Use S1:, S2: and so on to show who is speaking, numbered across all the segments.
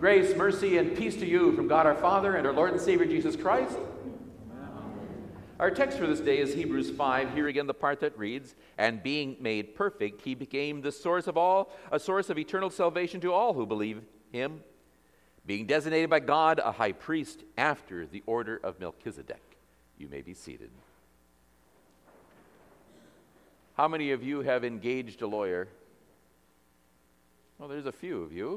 S1: Grace, mercy, and peace to you from God our Father and our Lord and Savior Jesus Christ. Our text for this day is Hebrews 5. Here again the part that reads, "And being made perfect, he became the source of all, a source of eternal salvation to all who believe him, being designated by God a high priest after the order of Melchizedek." You may be seated. How many of you have engaged a lawyer? Well, there's a few of you.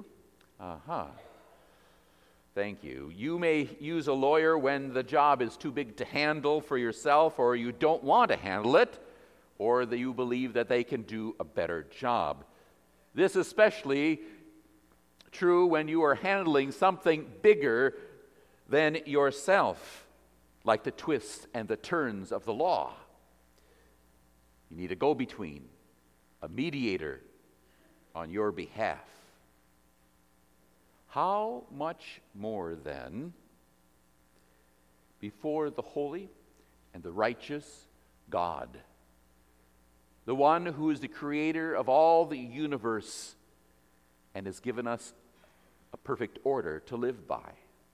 S1: Thank you. You may use a lawyer when the job is too big to handle for yourself, or you don't want to handle it, or that you believe that they can do a better job. This is especially true when you are handling something bigger than yourself, like the twists and the turns of the law. You need a go-between, a mediator on your behalf. How much more then before the holy and the righteous God, the one who is the creator of all the universe and has given us a perfect order to live by.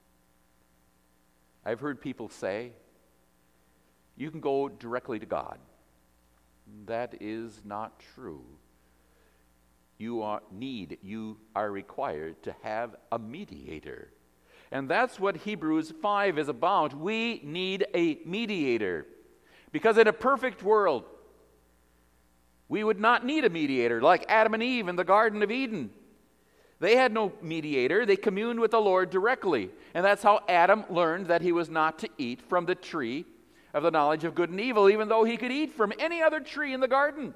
S1: I've heard people say, you can go directly to God. That is not true. You are required to have a mediator. And that's what Hebrews 5 is about. We need a mediator. Because in a perfect world, we would not need a mediator like Adam and Eve in the Garden of Eden. They had no mediator. They communed with the Lord directly. And that's how Adam learned that he was not to eat from the tree of the knowledge of good and evil, even though he could eat from any other tree in the garden.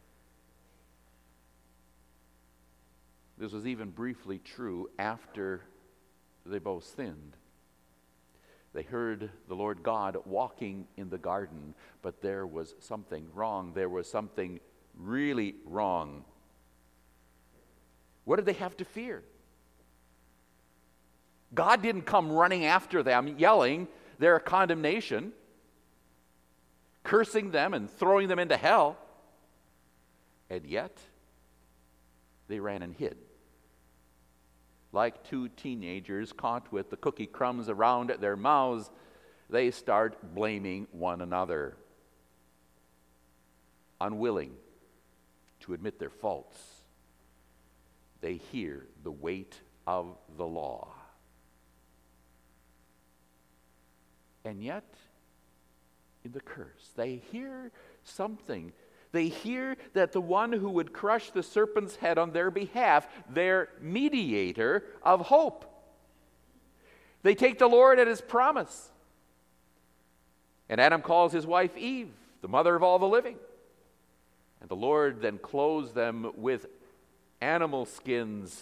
S1: This was even briefly true after they both sinned. They heard the Lord God walking in the garden, but there was something wrong. There was something really wrong. What did they have to fear? God didn't come running after them, yelling their condemnation, cursing them and throwing them into hell. And yet, they ran and hid. Like two teenagers caught with the cookie crumbs around their mouths, they start blaming one another, unwilling to admit their faults. They hear the weight of the law. And yet, in the curse, they hear something. They hear that the one who would crush the serpent's head on their behalf, their mediator of hope. They take the Lord at his promise. And Adam calls his wife Eve, the mother of all the living. And the Lord then clothes them with animal skins.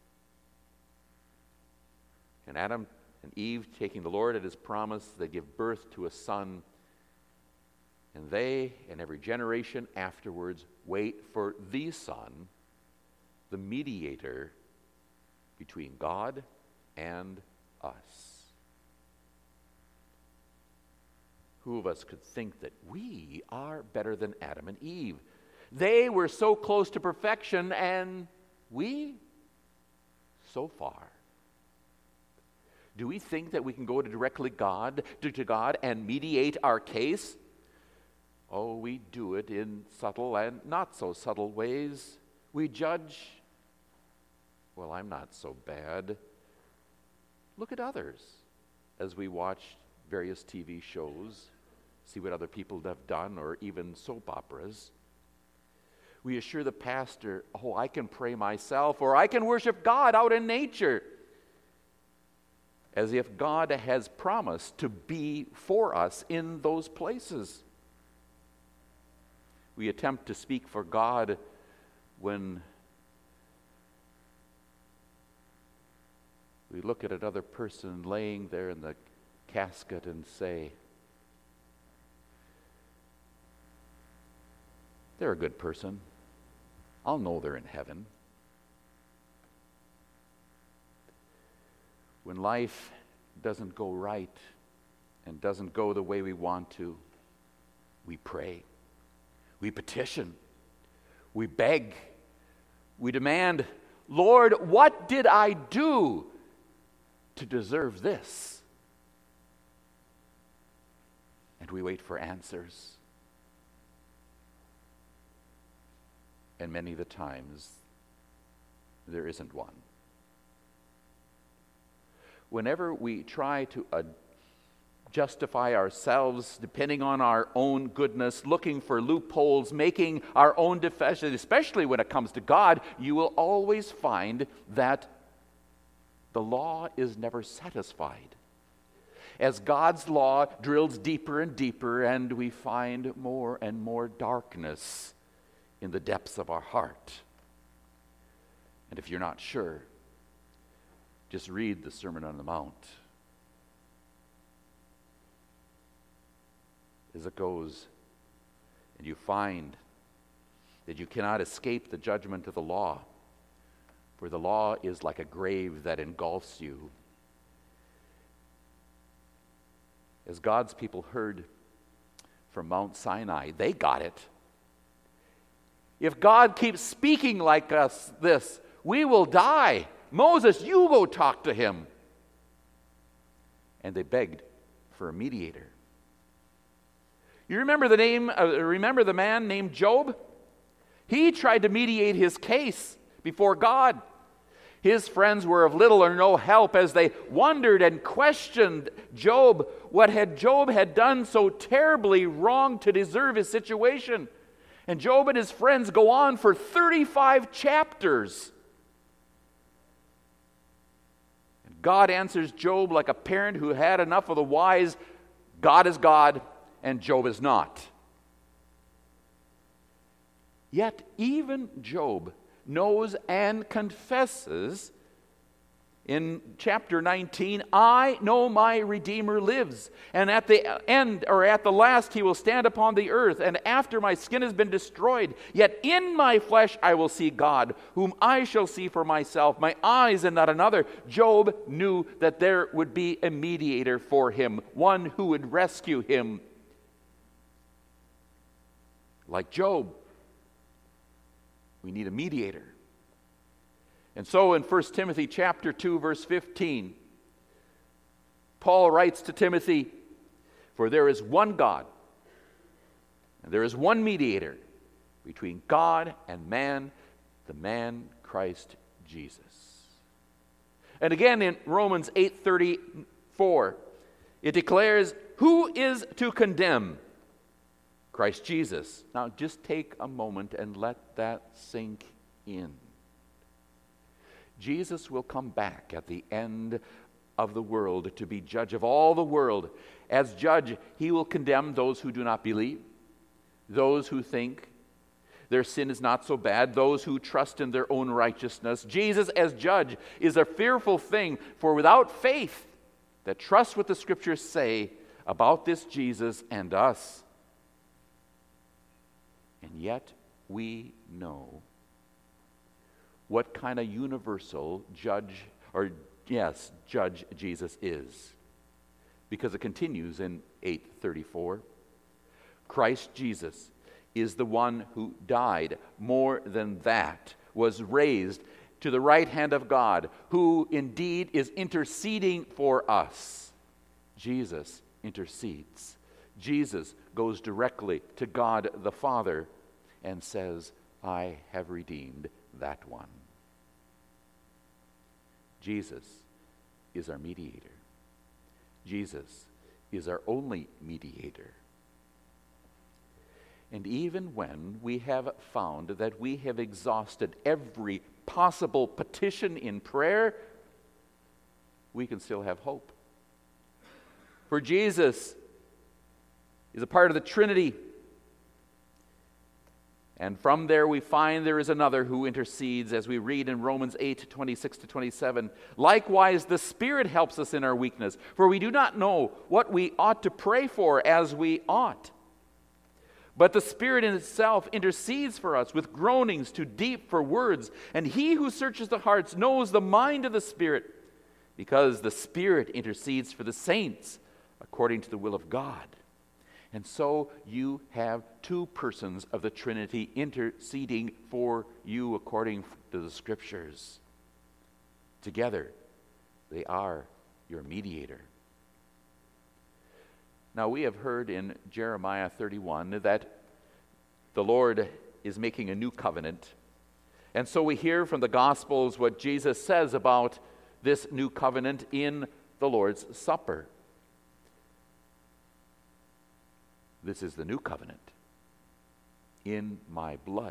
S1: And Adam and Eve, taking the Lord at his promise, they give birth to a son. And they, and every generation afterwards, wait for the Son, the mediator between God and us. Who of us could think that we are better than Adam and Eve? They were so close to perfection, and we so far. Do we think that we can go directly to God and mediate our case? Oh, we do it in subtle and not so subtle ways. We judge, well, I'm not so bad. Look at others as we watch various TV shows, see what other people have done, or even soap operas. We assure the pastor, oh, I can pray myself, or I can worship God out in nature, as if God has promised to be for us in those places. We attempt to speak for God when we look at another person laying there in the casket and say, they're a good person. I'll know they're in heaven. When life doesn't go right and doesn't go the way we want to, we pray. We petition, we beg, we demand, Lord, what did I do to deserve this? And we wait for answers. And many of the times, there isn't one. Whenever we try to justify ourselves, depending on our own goodness, looking for loopholes, making our own defenses, especially when it comes to God, you will always find that the law is never satisfied. As God's law drills deeper and deeper, and we find more and more darkness in the depths of our heart. And if you're not sure, just read the Sermon on the Mount. As it goes, and you find that you cannot escape the judgment of the law, for the law is like a grave that engulfs you. As God's people heard from Mount Sinai, they got it. If God keeps speaking like this, we will die. Moses, you go talk to him. And they begged for a mediator. You remember the man named Job? He tried to mediate his case before God. His friends were of little or no help as they wondered and questioned Job. What had Job had done so terribly wrong to deserve his situation? And Job and his friends go on for 35 chapters. And God answers Job like a parent who had enough of the wise. God is God, and Job is not. Yet even Job knows and confesses in chapter 19, I know my Redeemer lives, and at the end, or at the last, he will stand upon the earth, and after my skin has been destroyed, yet in my flesh I will see God, whom I shall see for myself, my eyes and not another. Job knew that there would be a mediator for him, one who would rescue him. Like Job, we need a mediator. And so in 1 Timothy chapter 2, verse 15, Paul writes to Timothy, for there is one God, and there is one mediator between God and man, the man Christ Jesus. And again in Romans 8:34, it declares, who is to condemn? Christ Jesus. Now just take a moment and let that sink in. Jesus will come back at the end of the world to be judge of all the world. As judge, he will condemn those who do not believe, those who think their sin is not so bad, those who trust in their own righteousness. Jesus as judge is a fearful thing, for without faith that trusts what the Scriptures say about this Jesus and us. And yet we know what kind of universal judge Jesus is. Because it continues in 8:34. Christ Jesus is the one who died. More than that, was raised to the right hand of God, who indeed is interceding for us. Jesus intercedes. Jesus goes directly to God the Father and says, I have redeemed that one. Jesus is our mediator. Jesus is our only mediator. And even when we have found that we have exhausted every possible petition in prayer, we can still have hope. For Jesus is a part of the Trinity. And from there we find there is another who intercedes, as we read in Romans 8:26-27. Likewise, the Spirit helps us in our weakness, for we do not know what we ought to pray for as we ought. But the Spirit in itself intercedes for us with groanings too deep for words. And he who searches the hearts knows the mind of the Spirit, because the Spirit intercedes for the saints according to the will of God. And so you have two persons of the Trinity interceding for you according to the Scriptures. Together, they are your mediator. Now, we have heard in Jeremiah 31 that the Lord is making a new covenant. And so we hear from the Gospels what Jesus says about this new covenant in the Lord's Supper. This is the new covenant in my blood.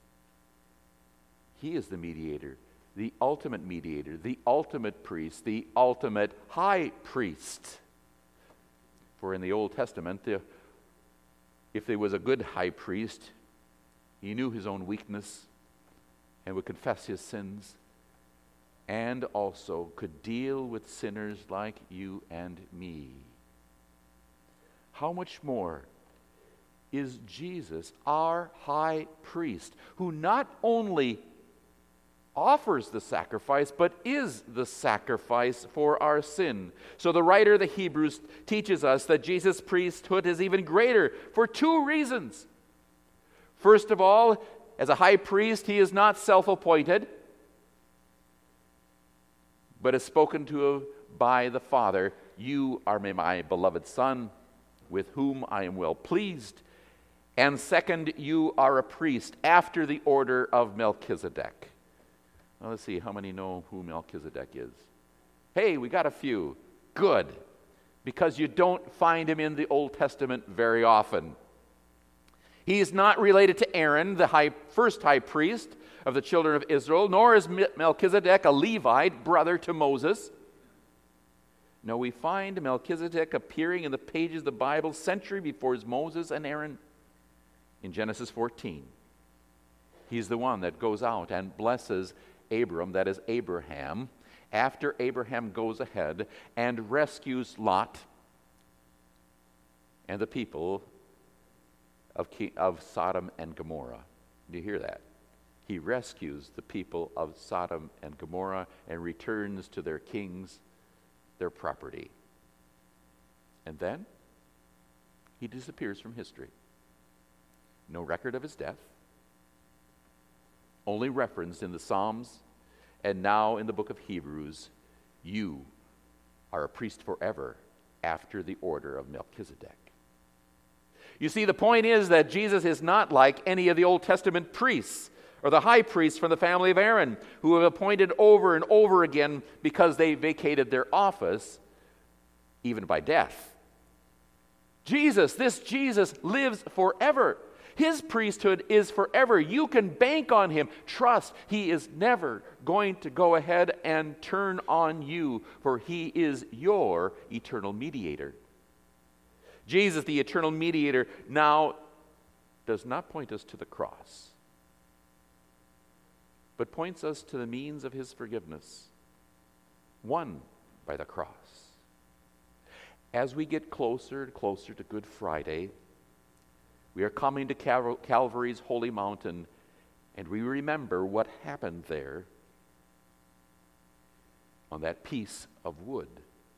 S1: He is the mediator, the ultimate priest, the ultimate high priest. For in the Old Testament, if there was a good high priest, he knew his own weakness and would confess his sins, and also could deal with sinners like you and me. How much more is Jesus our high priest, who not only offers the sacrifice, but is the sacrifice for our sin. So the writer of the Hebrews teaches us that Jesus' priesthood is even greater for two reasons. First of all, as a high priest, he is not self-appointed, but is spoken to by the Father. You are my beloved Son, with whom I am well pleased. And second, you are a priest after the order of Melchizedek. Now let's see, how many know who Melchizedek is? Hey, we got a few. Good. Because you don't find him in the Old Testament very often. He is not related to Aaron, the first high priest of the children of Israel, nor is Melchizedek a Levite, brother to Moses. No, we find Melchizedek appearing in the pages of the Bible century before Moses and Aaron in Genesis 14. He's the one that goes out and blesses Abram, that is Abraham, after Abraham goes ahead and rescues Lot and the people of Sodom and Gomorrah. Do you hear that? He rescues the people of Sodom and Gomorrah and returns to their kings their property. And then he disappears from history. No record of his death, only referenced in the Psalms and now in the book of Hebrews. You are a priest forever after the order of Melchizedek. You see, the point is that Jesus is not like any of the Old Testament priests or the high priests from the family of Aaron who have appointed over and over again because they vacated their office, even by death. This Jesus lives forever. His priesthood is forever. You can bank on him. Trust, he is never going to go ahead and turn on you, for he is your eternal mediator. Jesus, the eternal mediator, now does not point us to the cross, but points us to the means of his forgiveness, won by the cross. As we get closer and closer to Good Friday, we are coming to Calvary's holy mountain, and we remember what happened there on that piece of wood.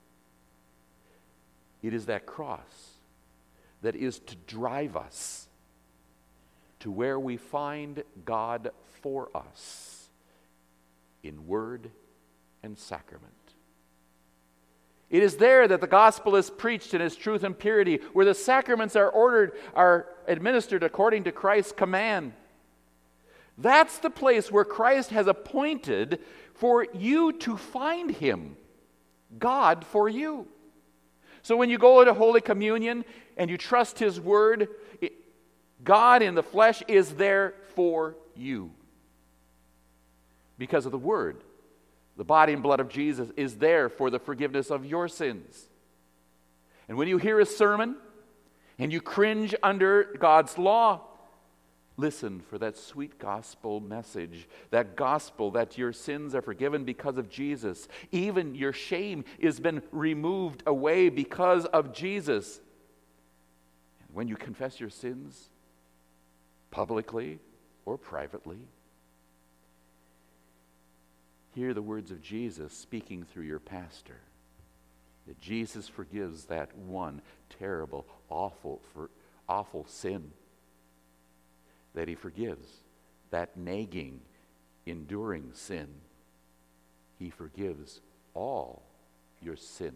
S1: It is that cross that is to drive us to where we find God for us in word and sacrament. It is there that the gospel is preached in its truth and purity, where the sacraments are administered according to Christ's command. That's the place where Christ has appointed for you to find him, God for you. So when you go to Holy Communion and you trust his word, God in the flesh is there for you. Because of the word, the body and blood of Jesus is there for the forgiveness of your sins. And when you hear a sermon and you cringe under God's law, listen for that sweet gospel message, that gospel that your sins are forgiven because of Jesus. Even your shame has been removed away because of Jesus. And when you confess your sins, publicly or privately, hear the words of Jesus speaking through your pastor, that Jesus forgives that one terrible, awful sin, that he forgives that nagging, enduring sin. He forgives all your sin.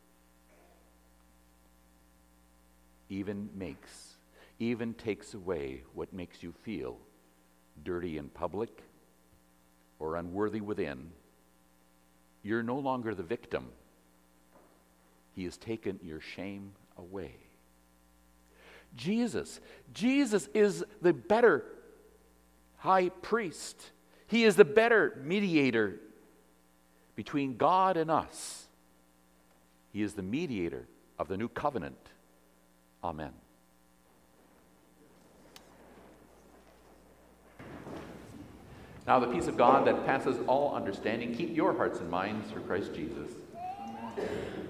S1: Even takes away what makes you feel dirty in public or unworthy within. You're no longer the victim. He has taken your shame away. Jesus is the better high priest. He is the better mediator between God and us. He is the mediator of the new covenant. Amen. Now the peace of God that passes all understanding, keep your hearts and minds through Christ Jesus. Amen.